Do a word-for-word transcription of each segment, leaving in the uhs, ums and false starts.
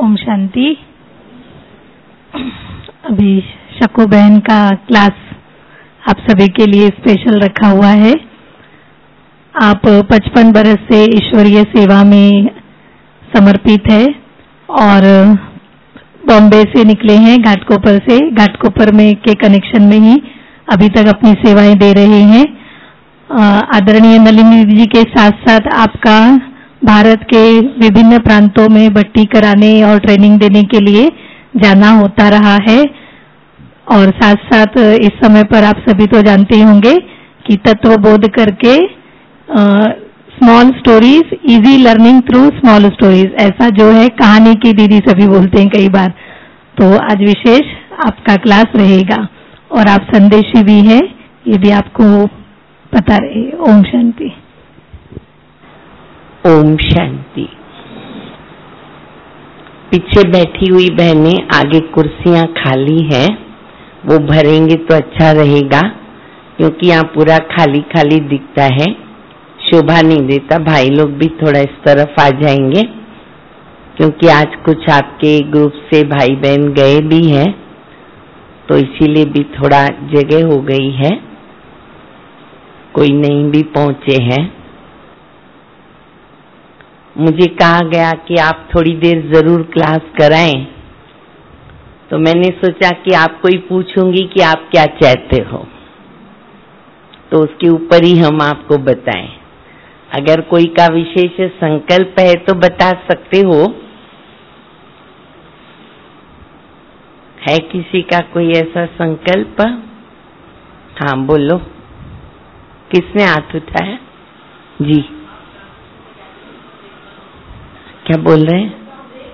ओम शांति। अभी शकु बहन का क्लास आप सभी के लिए स्पेशल रखा हुआ है। आप पचपन बरस से ईश्वरीय सेवा में समर्पित है और बॉम्बे से निकले हैं, घाटकोपर से। घाटकोपर में के कनेक्शन में ही अभी तक अपनी सेवाएं दे रहे हैं। आदरणीय नलिनी जी के साथ साथ आपका भारत के विभिन्न प्रांतों में भट्टी कराने और ट्रेनिंग देने के लिए जाना होता रहा है। और साथ साथ इस समय पर आप सभी तो जानते ही होंगे कि तत्व बोध करके small stories, easy learning through small stories, ऐसा जो है कहानी की दीदी सभी बोलते हैं कई बार। तो आज विशेष आपका क्लास रहेगा और आप संदेशी भी है, ये भी आपको पता रहे। ओम शांति। ओम शांति। पीछे बैठी हुई बहनें, आगे कुर्सियां खाली हैं, वो भरेंगे तो अच्छा रहेगा क्योंकि यहाँ पूरा खाली खाली दिखता है, शोभा नहीं देता। भाई लोग भी थोड़ा इस तरफ आ जाएंगे क्योंकि आज कुछ आपके ग्रुप से भाई बहन गए भी हैं, तो इसीलिए भी थोड़ा जगह हो गई है, कोई नहीं भी पहुंचे हैं। मुझे कहा गया कि आप थोड़ी देर जरूर क्लास कराएं, तो मैंने सोचा कि आपको ही पूछूंगी कि आप क्या चाहते हो, तो उसके ऊपर ही हम आपको बताएं। अगर कोई का विशेष संकल्प है तो बता सकते हो। है किसी का कोई ऐसा संकल्प? हाँ बोलो, किसने हाथ उठाया? जी क्या बोल रहे हैं?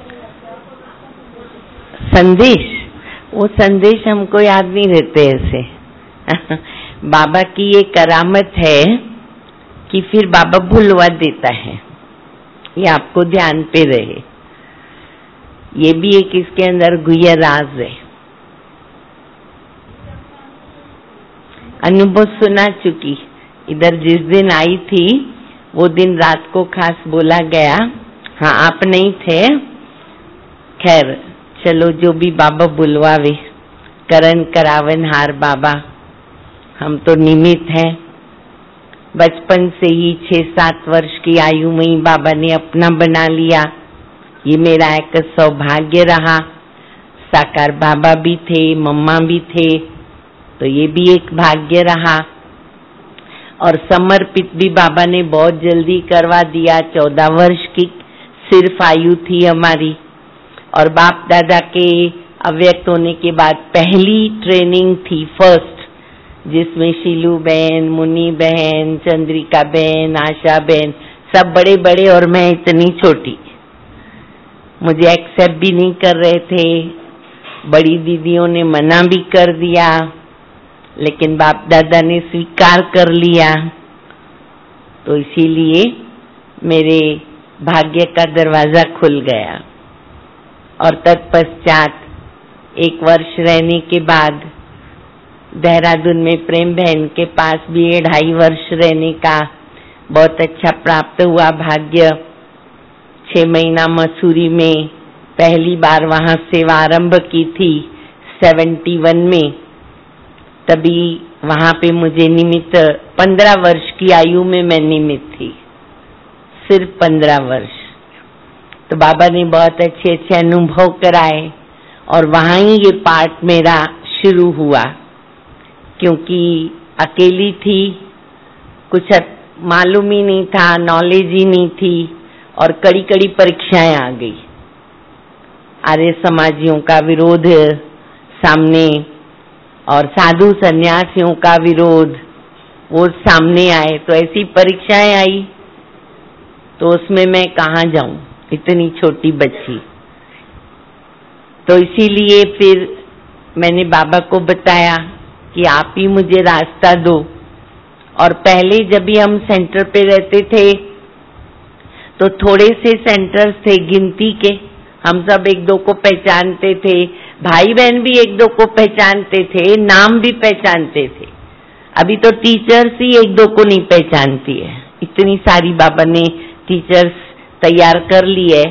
संदेश? वो संदेश हमको याद नहीं रहते ऐसे। बाबा की ये करामत है कि फिर बाबा भुलवा देता है, ये आपको ध्यान पे रहे। ये भी एक इसके अंदर गुह्य राज है। अनुभव सुना चुकी, इधर जिस दिन आई थी वो दिन रात को खास बोला गया। हाँ आप नहीं थे, खैर चलो, जो भी बाबा बुलवावे, करण करावन हार बाबा, हम तो निमित्त हैं। बचपन से ही छह सात वर्ष की आयु में ही बाबा ने अपना बना लिया, ये मेरा एक सौभाग्य रहा। साकार बाबा भी थे, मम्मा भी थे, तो ये भी एक भाग्य रहा। और समर्पित भी बाबा ने बहुत जल्दी करवा दिया, चौदह वर्ष की सिर्फ आयु थी हमारी। और बाप दादा के अव्यक्त होने के बाद पहली ट्रेनिंग थी, फर्स्ट, जिसमें शीलू बहन, मुनि बहन, चंद्रिका बहन, आशा बहन, सब बड़े बड़े और मैं इतनी छोटी। मुझे एक्सेप्ट भी नहीं कर रहे थे, बड़ी दीदियों ने मना भी कर दिया, लेकिन बाप दादा ने स्वीकार कर लिया। तो इसीलिए मेरे भाग्य का दरवाजा खुल गया। और तत्पश्चात एक वर्ष रहने के बाद देहरादून में प्रेम बहन के पास भी ढाई वर्ष रहने का बहुत अच्छा प्राप्त हुआ भाग्य। छह महीना मसूरी में पहली बार वहां सेवा आरंभ की थी, सेवेंटी वन में। तभी वहां पे मुझे निमित्त, पंद्रह वर्ष की आयु में मैं निमित्त थी, सिर्फ पंद्रह वर्ष। तो बाबा ने बहुत अच्छे अच्छे अनुभव कराए और वहां ही ये पार्ट मेरा शुरू हुआ, क्योंकि अकेली थी, कुछ मालूम ही नहीं था, नॉलेज ही नहीं थी, और कड़ी कड़ी परीक्षाएं आ गई। आर्य समाजियों का विरोध सामने और साधु सन्यासियों का विरोध, वो सामने आए, तो ऐसी परीक्षाएं आई, तो उसमें मैं कहाँ जाऊं, इतनी छोटी बच्ची। तो इसीलिए फिर मैंने बाबा को बताया कि आप ही मुझे रास्ता दो। और पहले जब भी हम सेंटर पे रहते थे तो थोड़े से सेंटर्स थे गिनती के, हम सब एक दो को पहचानते थे, भाई बहन भी एक दो को पहचानते थे, नाम भी पहचानते थे। अभी तो टीचर्स ही एक दो को नहीं पहचानती है, इतनी सारी बाबा ने टीचर्स तैयार कर ली है,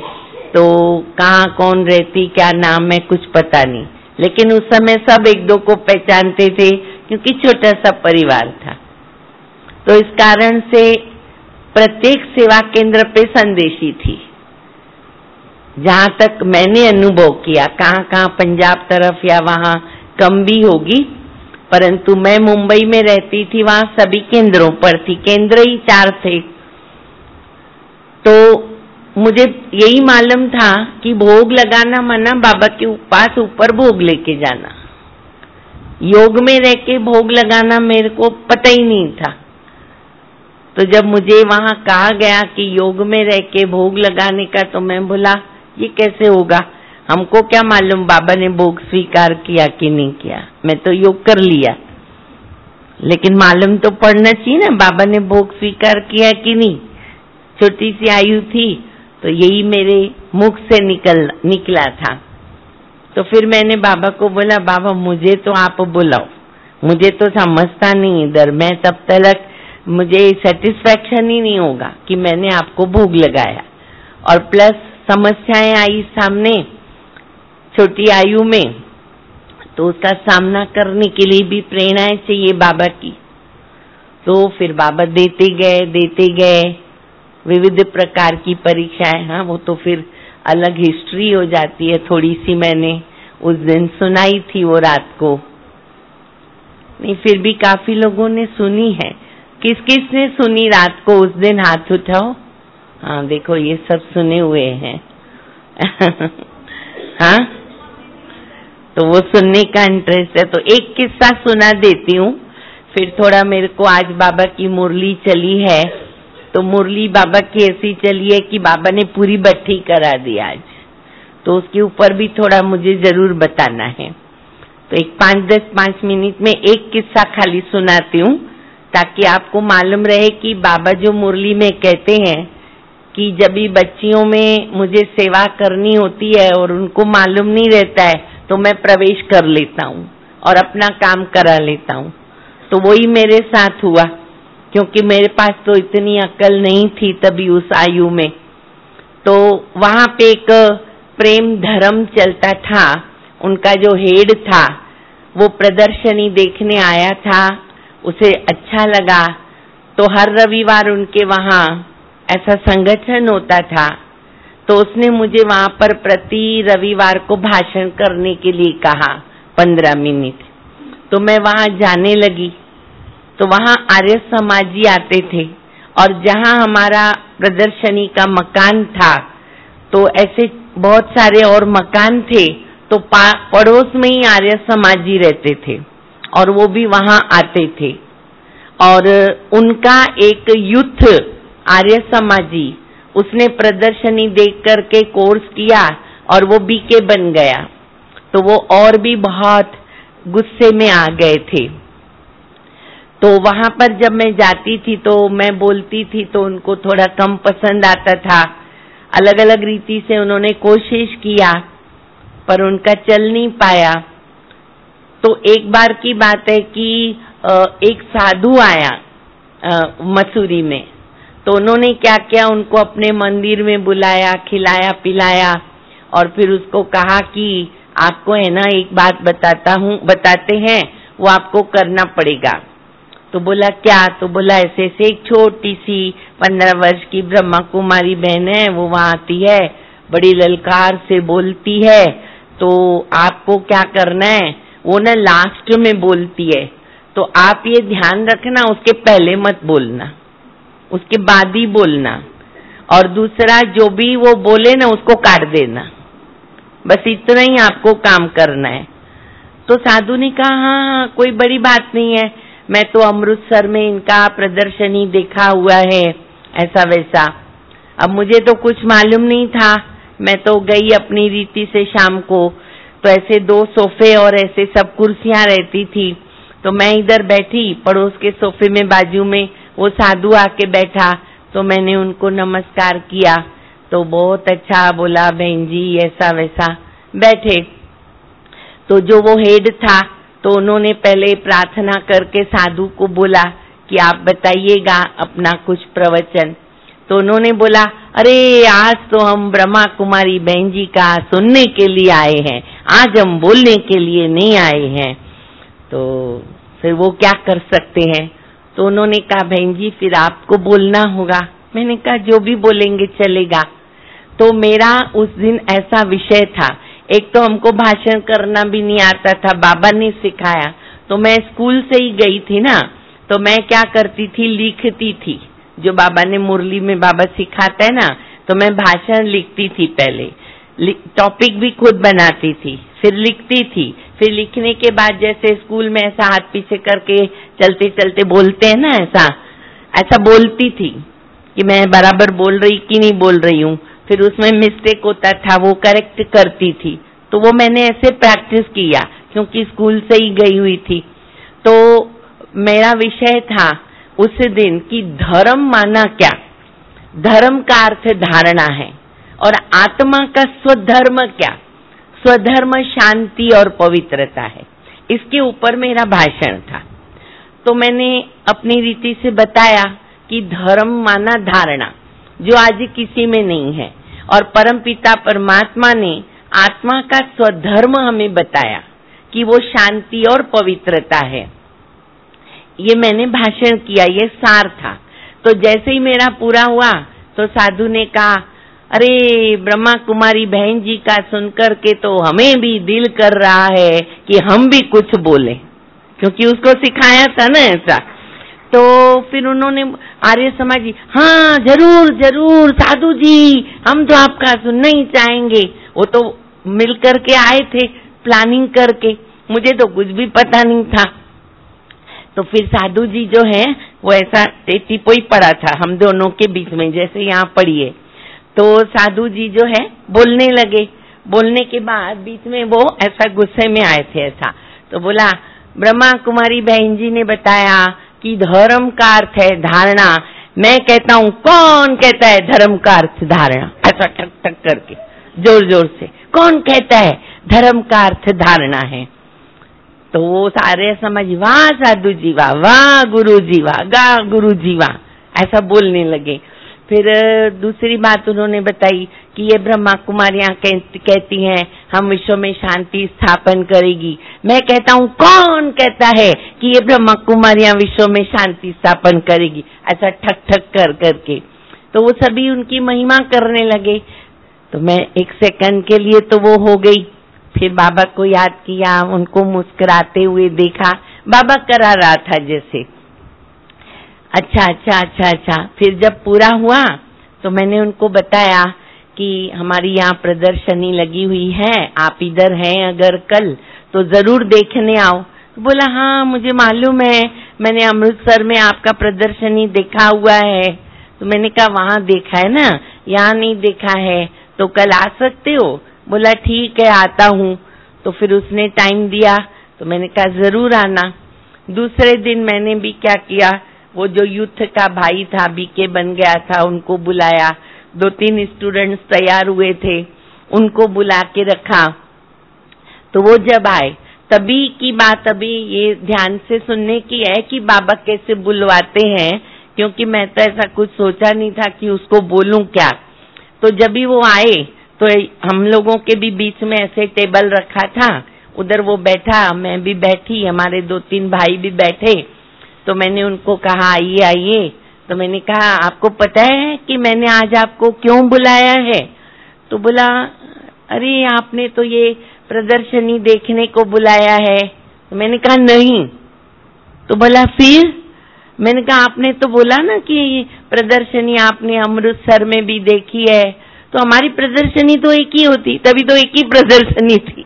तो कहाँ कौन रहती, क्या नाम है, कुछ पता नहीं, लेकिन उस समय सब एक दो को पहचानते थे क्योंकि छोटा सा परिवार था। तो इस कारण से प्रत्येक सेवा केंद्र पे संदेशी थी। जहां तक मैंने अनुभव किया, कहाँ कहाँ पंजाब तरफ या वहां कम भी होगी, परंतु मैं मुंबई में रहती थी, वहां सभी केंद्रों पर थी, केंद्र ही चार थे। तो मुझे यही मालूम था कि भोग लगाना मना, बाबा के पास ऊपर भोग लेके जाना। योग में रह के भोग लगाना मेरे को पता ही नहीं था। तो जब मुझे वहां कहा गया कि योग में रह के भोग लगाने का, तो मैं बोला ये कैसे होगा, हमको क्या मालूम बाबा ने भोग स्वीकार किया कि नहीं किया, मैं तो योग कर लिया, लेकिन मालूम तो पड़ना चाहिए ना बाबा ने भोग स्वीकार किया कि नहीं। छोटी सी आयु थी, तो यही मेरे मुख से निकल निकला था। तो फिर मैंने बाबा को बोला, बाबा मुझे तो आप बुलाओ, मुझे तो समझता नहीं इधर, मैं तब तक मुझे सेटिस्फैक्शन ही नहीं होगा कि मैंने आपको भोग लगाया। और प्लस समस्याएं आई सामने छोटी आयु में, तो उसका सामना करने के लिए भी प्रेरणाएं चाहिए बाबा की। तो फिर बाबा देते गए देते गए विविध प्रकार की परीक्षाएं। हाँ, वो तो फिर अलग हिस्ट्री हो जाती है, थोड़ी सी मैंने उस दिन सुनाई थी वो रात को, नहीं फिर भी काफी लोगों ने सुनी है। किस किस ने सुनी रात को उस दिन, हाथ उठाओ। हाँ देखो ये सब सुने हुए हैं। हाँ, तो वो सुनने का इंटरेस्ट है। तो एक किस्सा सुना देती हूँ, फिर थोड़ा मेरे को, आज बाबा की मुरली चली है, तो मुरली बाबा की ऐसी चली है कि बाबा ने पूरी बट्टी करा दी आज, तो उसके ऊपर भी थोड़ा मुझे जरूर बताना है। तो एक पाँच दस पाँच मिनट में एक किस्सा खाली सुनाती हूँ, ताकि आपको मालूम रहे कि बाबा जो मुरली में कहते हैं कि जब भी बच्चियों में मुझे सेवा करनी होती है और उनको मालूम नहीं रहता है, तो मैं प्रवेश कर लेता हूँ और अपना काम करा लेता हूँ। तो वही मेरे साथ हुआ, क्योंकि मेरे पास तो इतनी अक्ल नहीं थी तभी उस आयु में। तो वहां पे एक प्रेम धर्म चलता था, उनका जो हेड था वो प्रदर्शनी देखने आया था, उसे अच्छा लगा, तो हर रविवार उनके वहां ऐसा संगठन होता था, तो उसने मुझे वहां पर प्रति रविवार को भाषण करने के लिए कहा पंद्रह मिनट। तो मैं वहां जाने लगी, तो वहां आर्य समाजी आते थे, और जहां हमारा प्रदर्शनी का मकान था, तो ऐसे बहुत सारे और मकान थे, तो पड़ोस में ही आर्य समाजी रहते थे और वो भी वहां आते थे। और उनका एक यूथ आर्य समाजी, उसने प्रदर्शनी देख करके कोर्स किया और वो बीके बन गया, तो वो और भी बहुत गुस्से में आ गए थे। तो वहां पर जब मैं जाती थी तो मैं बोलती थी तो उनको थोड़ा कम पसंद आता था। अलग अलग रीति से उन्होंने कोशिश किया पर उनका चल नहीं पाया। तो एक बार की बात है कि एक साधु आया मसूरी में, तो उन्होंने क्या किया, उनको अपने मंदिर में बुलाया, खिलाया पिलाया, और फिर उसको कहा कि आपको है ना एक बात बताता हूँ, बताते हैं, वो आपको करना पड़ेगा। तो बोला क्या? तो बोला ऐसे ऐसे एक छोटी सी पंद्रह वर्ष की ब्रह्मा कुमारी बहन है, वो वहां आती है, बड़ी ललकार से बोलती है, तो आपको क्या करना है, वो ना लास्ट में बोलती है, तो आप ये ध्यान रखना उसके पहले मत बोलना, उसके बाद ही बोलना, और दूसरा जो भी वो बोले ना उसको काट देना, बस इतना ही आपको काम करना है। तो साधु ने कहा हाँ हाँ कोई बड़ी बात नहीं है, मैं तो अमृतसर में इनका प्रदर्शनी देखा हुआ है ऐसा वैसा। अब मुझे तो कुछ मालूम नहीं था, मैं तो गई अपनी रीति से शाम को, तो ऐसे दो सोफे और ऐसे सब कुर्सियां रहती थी, तो मैं इधर बैठी, पड़ोस के सोफे में बाजू में वो साधु आके बैठा, तो मैंने उनको नमस्कार किया, तो बहुत अच्छा बोला बहन जी ऐसा वैसा, बैठे। तो जो वो हेड था, तो उन्होंने पहले प्रार्थना करके साधु को बोला कि आप बताइएगा अपना कुछ प्रवचन। तो उन्होंने बोला अरे आज तो हम ब्रह्मा कुमारी बहन जी का सुनने के लिए आए हैं, आज हम बोलने के लिए नहीं आए हैं। तो फिर वो क्या कर सकते हैं? तो उन्होंने कहा बहन जी फिर आपको बोलना होगा। मैंने कहा जो भी बोलेंगे चलेगा। तो मेरा उस दिन ऐसा विषय था, एक तो हमको भाषण करना भी नहीं आता था, बाबा ने सिखाया। तो मैं स्कूल से ही गई थी ना, तो मैं क्या करती थी, लिखती थी। जो बाबा ने मुरली में बाबा सिखाता है ना, तो मैं भाषण लिखती थी। पहले टॉपिक भी खुद बनाती थी, फिर लिखती थी। फिर लिखने के बाद जैसे स्कूल में ऐसा हाथ पीछे करके चलते चलते बोलते हैं ना, ऐसा ऐसा बोलती थी कि मैं बराबर बोल रही कि नहीं बोल रही हूँ। फिर उसमें मिस्टेक होता था, वो करेक्ट करती थी। तो वो मैंने ऐसे प्रैक्टिस किया, क्योंकि स्कूल से ही गई हुई थी। तो मेरा विषय था उस दिन कि धर्म माना क्या। धर्म का अर्थ धारणा है, और आत्मा का स्वधर्म क्या। स्वधर्म शांति और पवित्रता है। इसके ऊपर मेरा भाषण था। तो मैंने अपनी रीति से बताया कि धर्म माना धारणा, जो आज किसी में नहीं है, और परमपिता परमात्मा ने आत्मा का स्वधर्म हमें बताया कि वो शांति और पवित्रता है। ये मैंने भाषण किया, ये सार था। तो जैसे ही मेरा पूरा हुआ तो साधु ने कहा, अरे ब्रह्मा कुमारी बहन जी का सुनकर के तो हमें भी दिल कर रहा है कि हम भी कुछ बोले, क्योंकि उसको सिखाया था ना ऐसा। तो फिर उन्होंने आर्य समाज जी, हाँ जरूर जरूर साधु जी, हम तो आपका सुनना ही चाहेंगे। वो तो मिल करके आए थे प्लानिंग करके, मुझे तो कुछ भी पता नहीं था। तो फिर साधु जी जो है वो ऐसा टिपोई पड़ा था हम दोनों के बीच में, जैसे यहाँ पढ़िए। तो साधु जी जो है बोलने लगे। बोलने के बाद बीच में वो ऐसा गुस्से में आए थे ऐसा। तो बोला, ब्रह्मा कुमारी बहन जी ने बताया कि धर्म का अर्थ है धारणा। मैं कहता हूँ कौन कहता है धर्म का अर्थ धारणा? ऐसा ठक ठक करके जोर जोर से कौन कहता है धर्म का अर्थ धारणा है? तो वो सारे समझ, वाह साधु जी वाह, वाह गुरु जी वाह, गा गुरु जी वाह, ऐसा बोलने लगे। फिर दूसरी बात उन्होंने बताई कि ये ब्रह्मा कुमारियां कहती हैं हम विश्व में शांति स्थापन करेगी। मैं कहता हूँ कौन कहता है कि ये ब्रह्मा कुमारियां विश्व में शांति स्थापन करेगी? ऐसा ठक ठक कर करके। तो वो सभी उनकी महिमा करने लगे। तो मैं एक सेकंड के लिए तो वो हो गई। फिर बाबा को याद किया, उनको मुस्कुराते हुए देखा, बाबा करा रहा था जैसे। अच्छा अच्छा अच्छा अच्छा। फिर जब पूरा हुआ तो मैंने उनको बताया कि हमारी यहाँ प्रदर्शनी लगी हुई है, आप इधर हैं अगर कल तो जरूर देखने आओ। तो बोला हाँ मुझे मालूम है, मैंने अमृतसर में आपका प्रदर्शनी देखा हुआ है। तो मैंने कहा वहाँ देखा है ना, यहाँ नहीं देखा है, तो कल आ सकते हो? बोला ठीक है आता हूँ। तो फिर उसने टाइम दिया, तो मैंने कहा जरूर आना। दूसरे दिन मैंने भी क्या किया, वो जो यूथ का भाई था, बीके बन गया था, उनको बुलाया। दो तीन स्टूडेंट्स तैयार हुए थे, उनको बुला के रखा। तो वो जब आए तभी की बात, अभी ये ध्यान से सुनने की है कि बाबा कैसे बुलवाते हैं, क्योंकि मैं तो ऐसा कुछ सोचा नहीं था कि उसको बोलूं क्या। तो जब भी वो आए तो हम लोगों के भी बीच में ऐसे टेबल रखा था, उधर वो बैठा, मैं भी बैठी, हमारे दो तीन भाई भी बैठे। तो मैंने उनको कहा आइए आइए। तो मैंने कहा आपको पता है कि मैंने आज आपको क्यों बुलाया है? तो बोला अरे आपने तो ये प्रदर्शनी देखने को बुलाया है। तो मैंने कहा नहीं। तो बोला फिर? मैंने कहा आपने तो बोला ना कि प्रदर्शनी आपने अमृतसर में भी देखी है। तो हमारी प्रदर्शनी तो एक ही होती, तभी तो एक ही प्रदर्शनी थी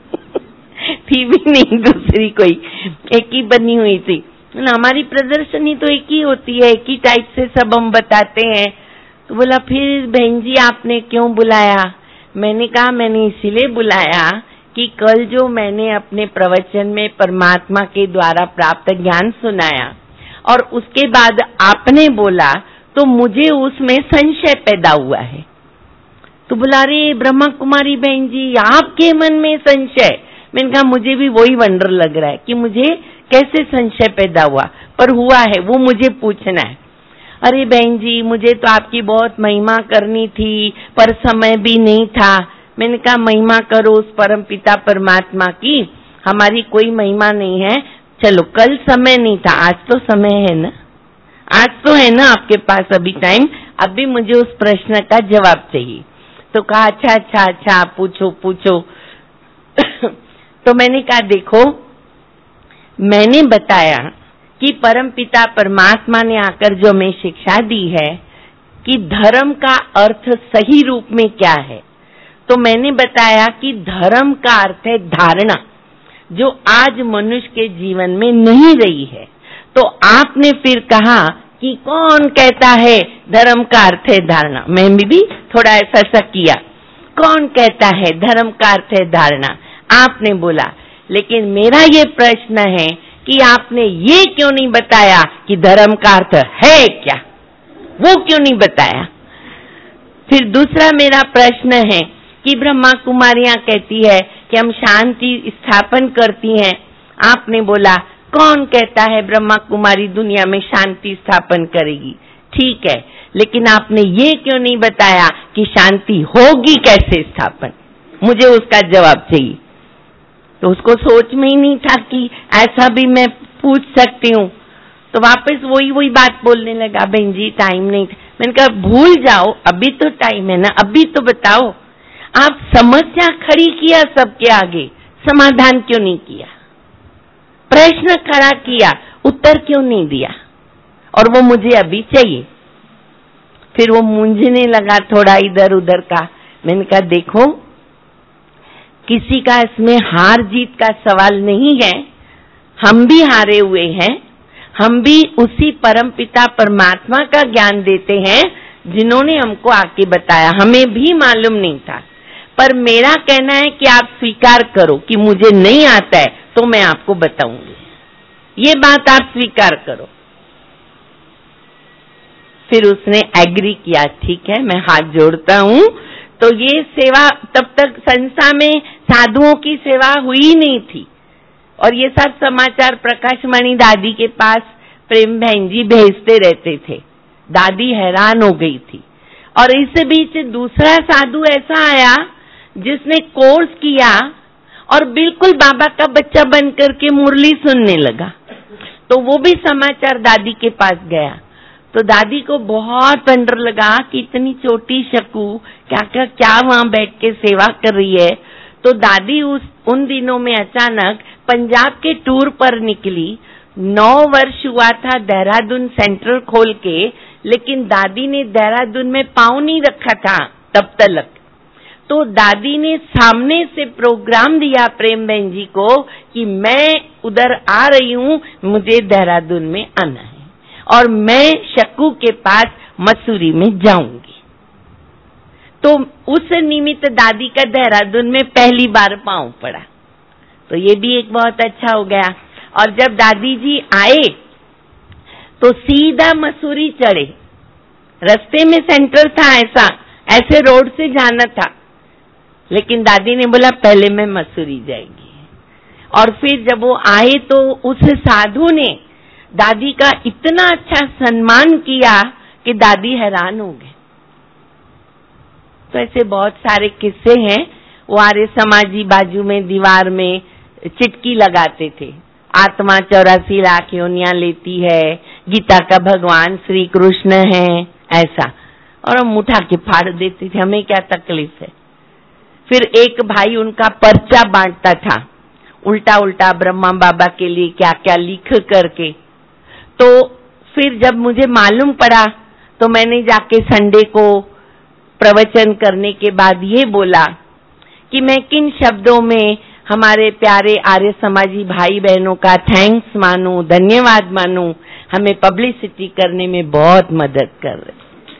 थी भी नहीं दूसरी कोई, एक ही बनी हुई थी ना। हमारी प्रदर्शनी तो एक ही होती है, एक ही टाइप से सब हम बताते हैं। तो बोला फिर बहन जी आपने क्यों बुलाया? मैंने कहा मैंने इसीलिए बुलाया कि कल जो मैंने अपने प्रवचन में परमात्मा के द्वारा प्राप्त ज्ञान सुनाया और उसके बाद आपने बोला तो मुझे उसमें संशय पैदा हुआ है। तो बोला रे ब्रह्मा कुमारी बहन जी आपके मन में संशय? मैंने कहा मुझे भी वही वंडर लग रहा है कि मुझे कैसे संशय पैदा हुआ, पर हुआ है वो मुझे पूछना है। अरे बहन जी मुझे तो आपकी बहुत महिमा करनी थी पर समय भी नहीं था। मैंने कहा महिमा करो उस परम पिता परमात्मा की, हमारी कोई महिमा नहीं है। चलो कल समय नहीं था, आज तो समय है ना, आज तो है ना आपके पास अभी टाइम, अभी मुझे उस प्रश्न का जवाब चाहिए। तो कहा अच्छा अच्छा अच्छा पूछो पूछो। तो मैंने कहा देखो, मैंने बताया कि परम पिता परमात्मा ने आकर जो हमें शिक्षा दी है कि धर्म का अर्थ सही रूप में क्या है, तो मैंने बताया कि धर्म का अर्थ है धारणा, जो आज मनुष्य के जीवन में नहीं रही है। तो आपने फिर कहा कि कौन कहता है धर्म का अर्थ है धारणा, मैं भी थोड़ा ऐसा सा किया, कौन कहता है धर्म का अर्थ है धारणा। आपने बोला लेकिन मेरा ये प्रश्न है कि आपने ये क्यों नहीं बताया कि धर्म का अर्थ है क्या, वो क्यों नहीं बताया। फिर दूसरा मेरा प्रश्न है कि ब्रह्मा कुमारियां कहती है कि हम शांति स्थापन करती हैं, आपने बोला कौन कहता है ब्रह्मा कुमारी दुनिया में शांति स्थापन करेगी। ठीक है, लेकिन आपने ये क्यों नहीं बताया कि शांति होगी कैसे स्थापन, मुझे उसका जवाब चाहिए। तो उसको सोच में ही नहीं था कि ऐसा भी मैं पूछ सकती हूँ। तो वापस वही वही बात बोलने लगा, बहन जी टाइम नहीं था। मैंने कहा भूल जाओ, अभी तो टाइम है ना, अभी तो बताओ। आप समस्या खड़ी किया सबके आगे, समाधान क्यों नहीं किया, प्रश्न खड़ा किया, उत्तर क्यों नहीं दिया, और वो मुझे अभी चाहिए। फिर वो मूंझने लगा थोड़ा इधर उधर का। मैंने कहा देखो, किसी का इसमें हार जीत का सवाल नहीं है, हम भी हारे हुए हैं, हम भी उसी परम पिता परमात्मा का ज्ञान देते हैं जिन्होंने हमको आके बताया, हमें भी मालूम नहीं था। पर मेरा कहना है कि आप स्वीकार करो कि मुझे नहीं आता है तो मैं आपको बताऊंगी, ये बात आप स्वीकार करो। फिर उसने एग्री किया, ठीक है मैं हाथ जोड़ता हूँ। तो ये सेवा, तब तक संस्था में साधुओं की सेवा हुई नहीं थी, और ये सब समाचार प्रकाशमणि दादी के पास प्रेम बहन जी भेजते रहते थे। दादी हैरान हो गई थी। और इस बीच दूसरा साधु ऐसा आया जिसने कोर्स किया और बिल्कुल बाबा का बच्चा बन करके मुरली सुनने लगा। तो वो भी समाचार दादी के पास गया। तो दादी को बहुत वंडर लगा कि इतनी छोटी शकू क्या क्या क्या वहां बैठ के सेवा कर रही है। तो दादी उस उन दिनों में अचानक पंजाब के टूर पर निकली। नौ वर्ष हुआ था देहरादून सेंटर खोल के, लेकिन दादी ने देहरादून में पांव नहीं रखा था तब तक। तो दादी ने सामने से प्रोग्राम दिया प्रेम बहन जी को कि मैं उधर आ रही हूँ, मुझे देहरादून में आना है और मैं शकू के पास मसूरी में जाऊंगी। तो उस निमित्त दादी का देहरादून में पहली बार पांव पड़ा। तो ये भी एक बहुत अच्छा हो गया। और जब दादी जी आए तो सीधा मसूरी चढ़े, रास्ते में सेंटर था, ऐसा ऐसे रोड से जाना था, लेकिन दादी ने बोला पहले मैं मसूरी जाएगी। और फिर जब वो आए तो उस साधु ने दादी का इतना अच्छा सम्मान किया कि दादी हैरान हो गए। तो ऐसे बहुत सारे किस्से हैं। वो आर्य समाजी बाजू में दीवार में चिटकी लगाते थे, आत्मा चौरासी लाख योनियां लेती है, गीता का भगवान श्री कृष्ण है, ऐसा, और हम उठा के फाड़ देते थे, हमें क्या तकलीफ है। फिर एक भाई उनका पर्चा बांटता था, उल्टा उल्टा ब्रह्मा बाबा के लिए क्या क्या लिख करके। तो फिर जब मुझे मालूम पड़ा तो मैंने जाके संडे को प्रवचन करने के बाद ये बोला कि मैं किन शब्दों में हमारे प्यारे आर्य समाजी भाई बहनों का थैंक्स मानूं, धन्यवाद मानूं, हमें पब्लिसिटी करने में बहुत मदद कर रहे।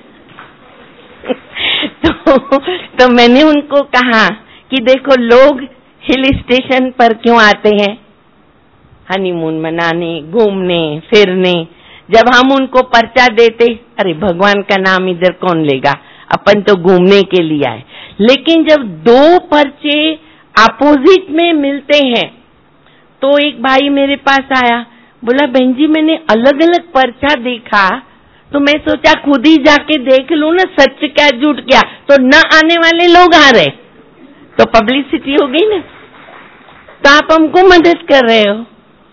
तो, तो मैंने उनको कहा कि देखो लोग हिल स्टेशन पर क्यों आते हैं, हनीमून मनाने, घूमने फिरने। जब हम उनको पर्चा देते, अरे भगवान का नाम इधर कौन लेगा, अपन तो घूमने के लिए आए। लेकिन जब दो पर्चे अपोजिट में मिलते हैं, तो एक भाई मेरे पास आया, बोला बहन जी मैंने अलग अलग पर्चा देखा तो मैं सोचा खुद ही जाके देख लूं ना, सच क्या झूठ क्या। तो न आने वाले लोग आ रहे, तो पब्लिसिटी हो गई ना, तो आप हमको मदद कर रहे हो।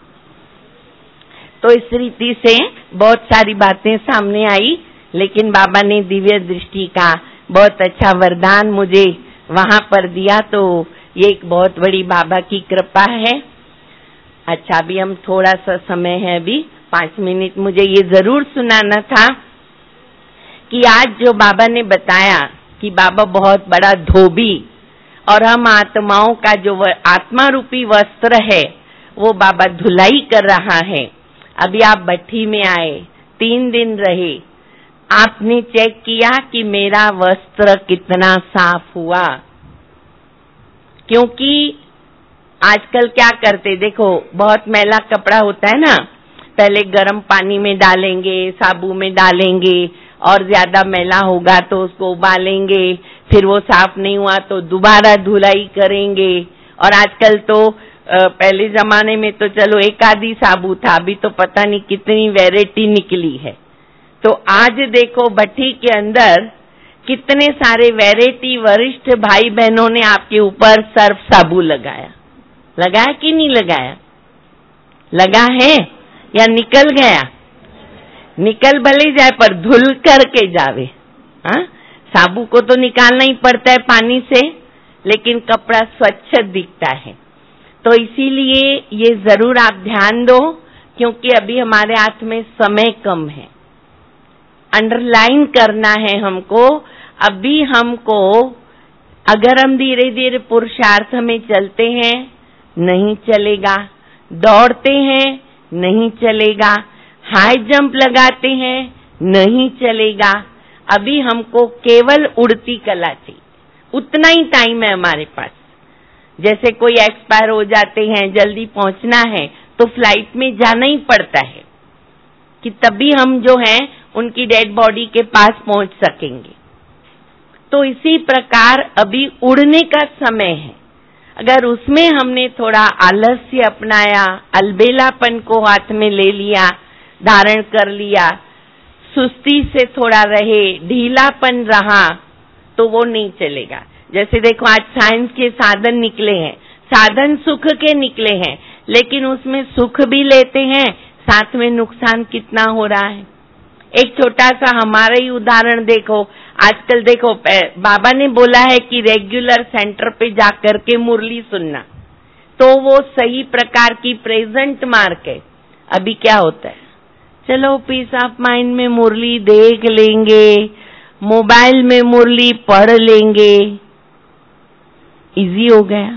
तो इस रीति से बहुत सारी बातें सामने आई, लेकिन बाबा ने दिव्य दृष्टि का बहुत अच्छा वरदान मुझे वहां पर दिया, तो ये एक बहुत बड़ी बाबा की कृपा है। अच्छा, अभी हम थोड़ा सा समय है, अभी पांच मिनट, मुझे ये जरूर सुनाना था कि आज जो बाबा ने बताया कि बाबा बहुत बड़ा धोबी और हम आत्माओं का जो आत्मा रूपी वस्त्र है वो बाबा धुलाई कर रहा है। अभी आप भट्ठी में आए, तीन दिन रहे, आपने चेक किया कि मेरा वस्त्र कितना साफ हुआ? क्योंकि आजकल क्या करते, देखो बहुत मैला कपड़ा होता है ना, पहले गर्म पानी में डालेंगे, साबु में डालेंगे, और ज्यादा मैला होगा तो उसको उबालेंगे, फिर वो साफ नहीं हुआ तो दोबारा धुलाई करेंगे। और आजकल तो पहले जमाने में तो चलो एक आधी साबु था, अभी तो पता नहीं कितनी वैरायटी निकली है। तो आज देखो भट्टी के अंदर कितने सारे वैरायटी वरिष्ठ भाई बहनों ने आपके ऊपर सर्फ साबु लगाया, लगाया कि नहीं लगाया? लगा है या निकल गया? निकल भले जाए पर धुल करके जावे। हाँ, साबु को तो निकालना ही पड़ता है पानी से, लेकिन कपड़ा स्वच्छ दिखता है। तो इसीलिए ये जरूर आप ध्यान दो, क्योंकि अभी हमारे हाथ में समय कम है। अंडरलाइन करना है हमको, अभी हमको अगर हम धीरे धीरे पुरुषार्थ में चलते हैं नहीं चलेगा, दौड़ते हैं नहीं चलेगा, हाई जंप लगाते हैं नहीं चलेगा। अभी हमको केवल उड़ती कला चाहिए, उतना ही टाइम है हमारे पास। जैसे कोई एक्सपायर हो जाते हैं, जल्दी पहुंचना है तो फ्लाइट में जाना ही पड़ता है कि तभी हम जो है उनकी डेड बॉडी के पास पहुंच सकेंगे। तो इसी प्रकार अभी उड़ने का समय है। अगर उसमें हमने थोड़ा आलस्य अपनाया, अलबेलापन को हाथ में ले लिया, धारण कर लिया, सुस्ती से थोड़ा रहे, ढीलापन रहा, तो वो नहीं चलेगा। जैसे देखो आज साइंस के साधन निकले हैं, साधन सुख के निकले हैं, लेकिन उसमें सुख भी लेते हैं, साथ में नुकसान कितना हो रहा है। एक छोटा सा हमारा ही उदाहरण देखो, आजकल देखो बाबा ने बोला है कि रेगुलर सेंटर पे जाकर के मुरली सुनना, तो वो सही प्रकार की प्रेजेंट मार्क है। अभी क्या होता है, चलो पीस ऑफ माइंड में मुरली देख लेंगे, मोबाइल में मुरली पढ़ लेंगे, इजी हो गया,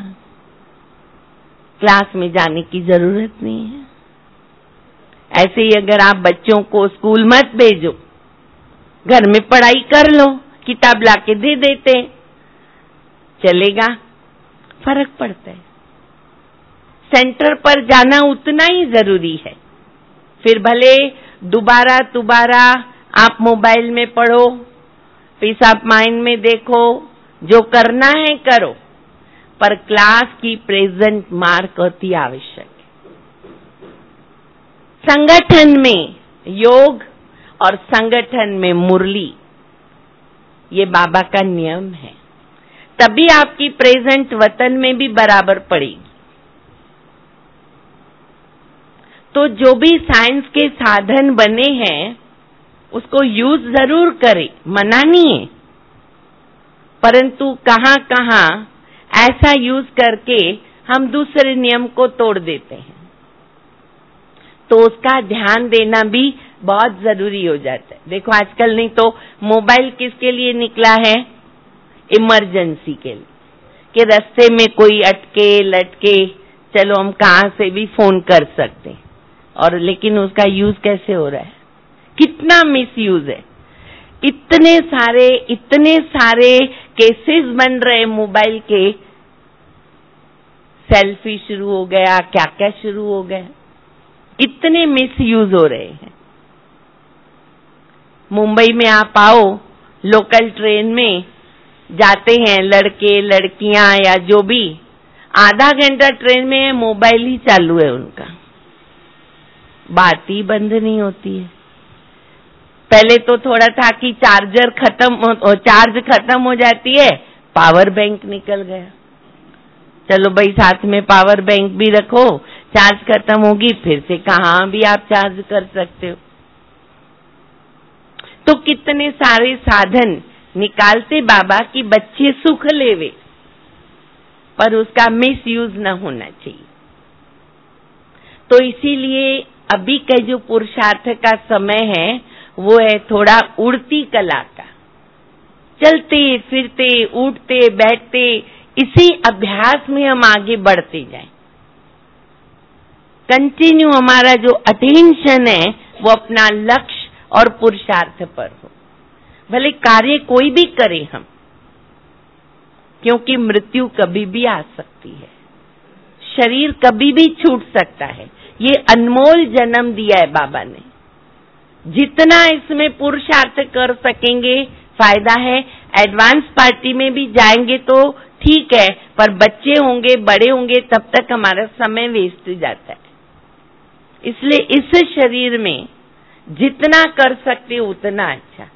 क्लास में जाने की जरूरत नहीं है। ऐसे ही अगर आप बच्चों को स्कूल मत भेजो, घर में पढ़ाई कर लो, किताब लाके दे देते, चलेगा? फर्क पड़ता है। सेंटर पर जाना उतना ही जरूरी है। फिर भले दोबारा दोबारा आप मोबाइल में पढ़ो, पीस ऑफ माइंड में देखो, जो करना है करो, पर क्लास की प्रेजेंट मार्क अति आवश्यक है। संगठन में योग और संगठन में मुरली, ये बाबा का नियम है, तभी आपकी प्रेजेंट वतन में भी बराबर पड़ेगी। तो जो भी साइंस के साधन बने हैं उसको यूज जरूर करें, मना नहीं है, परंतु कहां कहां ऐसा यूज करके हम दूसरे नियम को तोड़ देते हैं, तो उसका ध्यान देना भी बहुत जरूरी हो जाता है। देखो आजकल नहीं तो मोबाइल किसके लिए निकला है? इमरजेंसी के लिए, कि रास्ते में कोई अटके लटके, चलो हम कहां से भी फोन कर सकते हैं। और लेकिन उसका यूज कैसे हो रहा है, कितना मिस यूज है। इतने सारे इतने सारे केसेस बन रहे मोबाइल के, सेल्फी शुरू हो गया, क्या क्या शुरू हो गया, इतने मिस यूज हो रहे हैं। मुंबई में आप आओ, लोकल ट्रेन में जाते हैं लड़के लड़कियां या जो भी, आधा घंटा ट्रेन में मोबाइल ही चालू है उनका, बात ही बंद नहीं होती है। पहले तो थोड़ा था कि चार्जर खत्म, चार्ज खत्म हो जाती है, पावर बैंक निकल गया। चलो भाई साथ में पावर बैंक भी रखो, चार्ज खत्म होगी फिर से कहाँ भी आप चार्ज कर सकते हो। तो कितने सारे साधन निकालते बाबा कि बच्चे सुख लेवे, पर उसका मिस यूज न होना चाहिए। तो इसीलिए अभी का जो पुरुषार्थ का समय है वो है थोड़ा उड़ती कला का, चलते फिरते उठते बैठते, इसी अभ्यास में हम आगे बढ़ते जाएं। कंटिन्यू हमारा जो अटेंशन है वो अपना लक्ष्य और पुरुषार्थ पर हो। भले कार्य कोई भी करें हम, क्योंकि मृत्यु कभी भी आ सकती है, शरीर कभी भी छूट सकता है। ये अनमोल जन्म दिया है बाबा ने, जितना इसमें पुरुषार्थ कर सकेंगे फायदा है। एडवांस पार्टी में भी जाएंगे तो ठीक है, पर बच्चे होंगे बड़े होंगे तब तक हमारा समय वेस्ट जाता है। इसलिए इस शरीर में जितना कर सकते उतना अच्छा।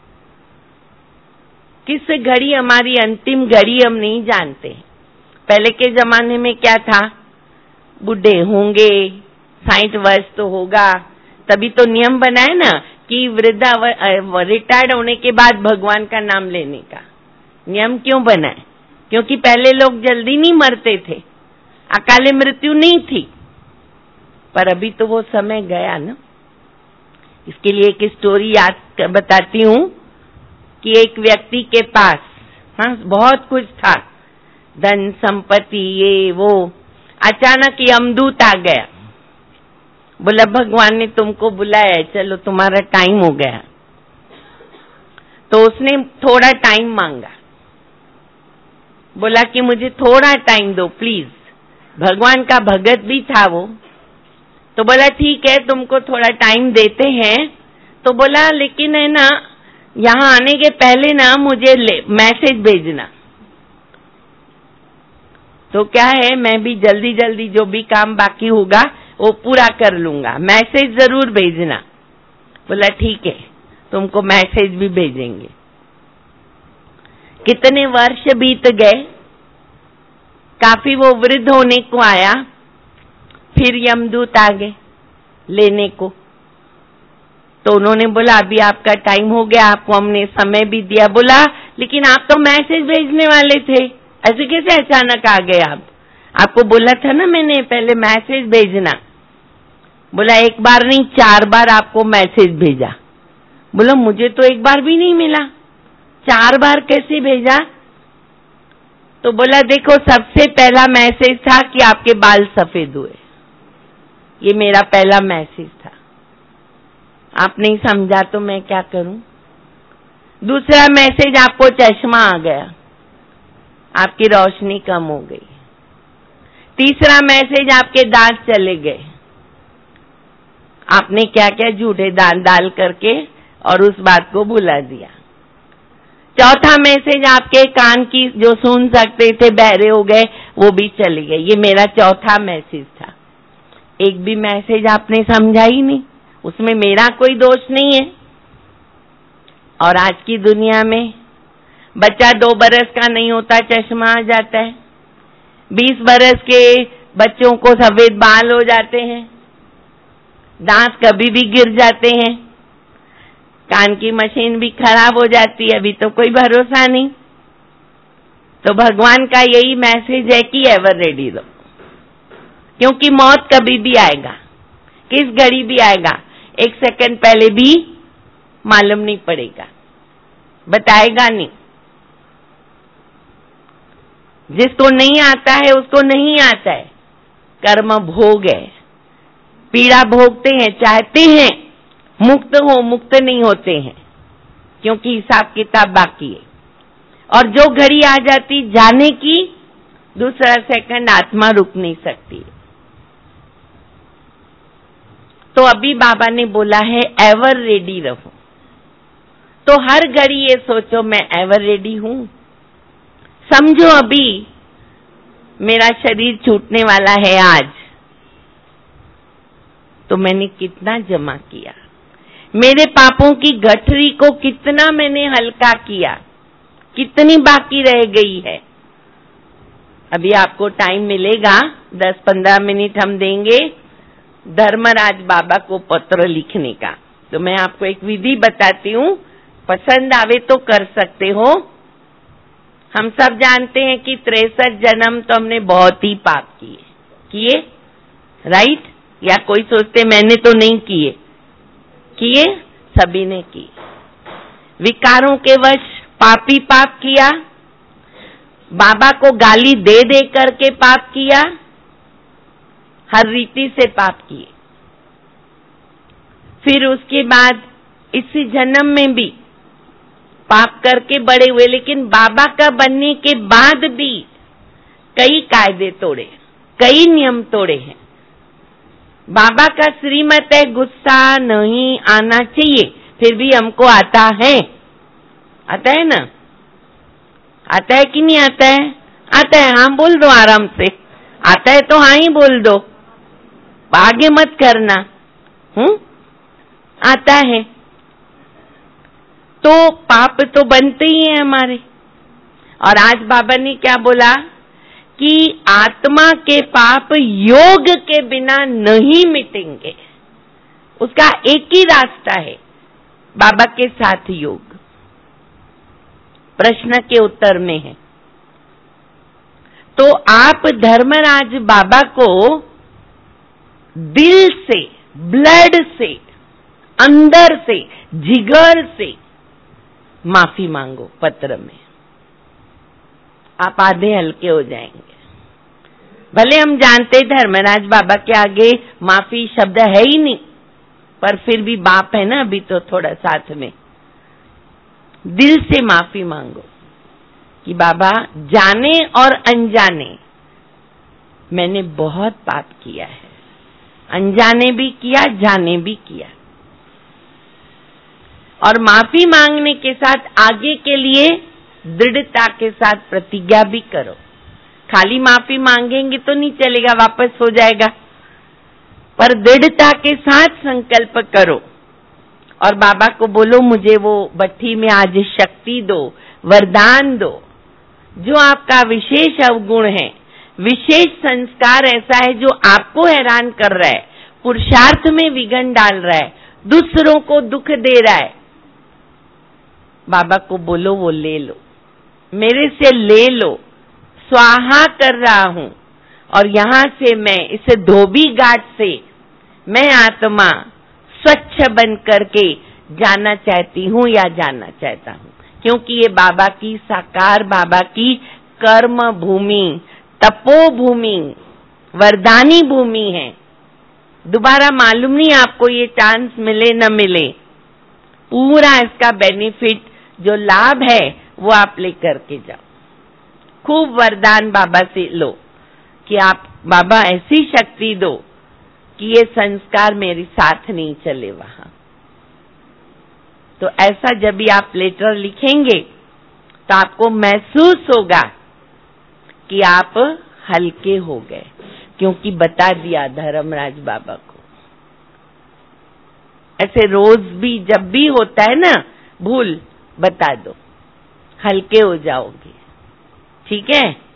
किस घड़ी हमारी अंतिम घड़ी हम नहीं जानते। पहले के जमाने में क्या था, बुढ़े होंगे, साठ वर्ष तो होगा, तभी तो नियम बनाए ना कि वृद्धा रिटायर्ड होने के बाद भगवान का नाम लेने का नियम क्यों बनाए? क्योंकि पहले लोग जल्दी नहीं मरते थे, अकाले मृत्यु नहीं थी। पर अभी तो वो समय गया ना। इसके लिए एक स्टोरी याद बताती हूँ कि एक व्यक्ति के पास हाँ बहुत कुछ था, धन संपत्ति ये वो, अचानक यमदूत आ गया, बोला भगवान ने तुमको बुलाया है, चलो तुम्हारा टाइम हो गया। तो उसने थोड़ा टाइम मांगा, बोला कि मुझे थोड़ा टाइम दो प्लीज। भगवान का भगत भी था वो, तो बोला ठीक है तुमको थोड़ा टाइम देते हैं। तो बोला लेकिन है ना, यहाँ आने के पहले ना मुझे मैसेज भेजना। तो क्या है, मैं भी जल्दी जल्दी जो भी काम बाकी होगा वो पूरा कर लूंगा, मैसेज जरूर भेजना। बोला ठीक है तुमको मैसेज भी भेजेंगे। कितने वर्ष बीत गए, काफी वो वृद्ध होने को आया, फिर यमदूत आ गए लेने को। तो उन्होंने बोला अभी आपका टाइम हो गया, आपको हमने समय भी दिया। बोला लेकिन आप तो मैसेज भेजने वाले थे, ऐसे कैसे अचानक आ गए आप? आपको बोला था ना मैंने पहले मैसेज भेजना। बोला एक बार नहीं चार बार आपको मैसेज भेजा। बोला मुझे तो एक बार भी नहीं मिला, चार बार कैसे भेजा? तो बोला देखो सबसे पहला मैसेज था कि आपके बाल सफेद हुए, ये मेरा पहला मैसेज था। आप नहीं समझा तो मैं क्या करूं? दूसरा मैसेज आपको चश्मा आ गया, आपकी रोशनी कम हो गई। तीसरा मैसेज आपके दांत चले गए, आपने क्या क्या झूठे दांत डाल करके और उस बात को भुला दिया। चौथा मैसेज आपके कान की जो सुन सकते थे बहरे हो गए, वो भी चले गए। ये मेरा चौथा मैसेज था। एक भी मैसेज आपने समझा ही नहीं, उसमें मेरा कोई दोष नहीं है। और आज की दुनिया में बच्चा दो बरस का नहीं होता चश्मा आ जाता है, बीस बरस के बच्चों को सफेद बाल हो जाते हैं, दांत कभी भी गिर जाते हैं, कान की मशीन भी खराब हो जाती है, अभी तो कोई भरोसा नहीं। तो भगवान का यही मैसेज है कि एवर रेडी रहो, क्योंकि मौत कभी भी आएगा, किस घड़ी भी आएगा, एक सेकंड पहले भी मालूम नहीं पड़ेगा, बताएगा नहीं। जिसको नहीं आता है उसको नहीं आता है, कर्म भोग है, पीड़ा भोगते हैं, चाहते हैं मुक्त हो, मुक्त नहीं होते हैं, क्योंकि हिसाब किताब बाकी है। और जो घड़ी आ जाती जाने की, दूसरा सेकंड आत्मा रुक नहीं सकती। तो अभी बाबा ने बोला है एवर रेडी रहो। तो हर घड़ी ये सोचो मैं एवर रेडी हूं। समझो अभी मेरा शरीर छूटने वाला है आज, तो मैंने कितना जमा किया, मेरे पापों की गठरी को कितना मैंने हल्का किया, कितनी बाकी रह गई है। अभी आपको टाइम मिलेगा, दस पंद्रह मिनट हम देंगे धर्मराज बाबा को पत्र लिखने का। तो मैं आपको एक विधि बताती हूँ, पसंद आवे तो कर सकते हो। हम सब जानते हैं कि तिरसठ जन्म तो हमने बहुत ही पाप किए किए राइट? या कोई सोचते मैंने तो नहीं किए किए सभी ने किए। विकारों के वश पापी पाप किया, बाबा को गाली दे दे करके पाप किया, हर रीति से पाप किए। फिर उसके बाद इसी जन्म में भी पाप करके बड़े हुए, लेकिन बाबा का बनने के बाद भी कई कायदे तोड़े, कई नियम तोड़े हैं। बाबा का श्रीमत है गुस्सा नहीं आना चाहिए, फिर भी हमको आता है। आता है ना? आता है कि नहीं आता है? आता है। हाँ बोल दो आराम से, आता है तो हाँ ही बोल दो, आगे मत करना। हम्म आता है तो पाप तो बनते ही हैं हमारे। और आज बाबा ने क्या बोला कि आत्मा के पाप योग के बिना नहीं मिटेंगे। उसका एक ही रास्ता है, बाबा के साथ योग। प्रश्न के उत्तर में है। तो आप धर्मराज बाबा को दिल से, ब्लड से, अंदर से, जिगर से माफी मांगो पत्र में। आप आधे हल्के हो जाएंगे। भले हम जानते धर्मराज बाबा के आगे माफी शब्द है ही नहीं, पर फिर भी बाप है ना अभी तो थोड़ा साथ में। दिल से माफी मांगो कि बाबा जाने और अनजाने मैंने बहुत पाप किया है, अनजाने भी किया, जाने भी किया। और माफी मांगने के साथ आगे के लिए दृढ़ता के साथ प्रतिज्ञा भी करो। खाली माफी मांगेंगे तो नहीं चलेगा, वापस हो जाएगा, पर दृढ़ता के साथ संकल्प करो और बाबा को बोलो मुझे वो भट्ठी में आज शक्ति दो, वरदान दो। जो आपका विशेष अवगुण है, विशेष संस्कार ऐसा है जो आपको हैरान कर रहा है, पुरुषार्थ में विघ्न डाल रहा है, दूसरों को दुख दे रहा है, बाबा को बोलो वो ले लो, मेरे से ले लो, स्वाहा कर रहा हूं। और यहां से मैं इस धोबी घाट से मैं आत्मा स्वच्छ बन करके जाना चाहती हूं या जाना चाहता हूं, क्योंकि ये बाबा की साकार, बाबा की कर्म भूमि, तपो भूमि, वरदानी भूमि है। दोबारा मालूम नहीं आपको ये चांस मिले न मिले, पूरा इसका बेनिफिट जो लाभ है वो आप लेकर के जाओ। खूब वरदान बाबा से लो कि आप बाबा ऐसी शक्ति दो कि ये संस्कार मेरे साथ नहीं चले वहां। तो ऐसा जब भी आप लेटर लिखेंगे तो आपको महसूस होगा कि आप हल्के हो गए, क्योंकि बता दिया धर्मराज बाबा को। ऐसे रोज भी जब भी होता है ना भूल, बता दो, हल्के हो जाओगे। ठीक है?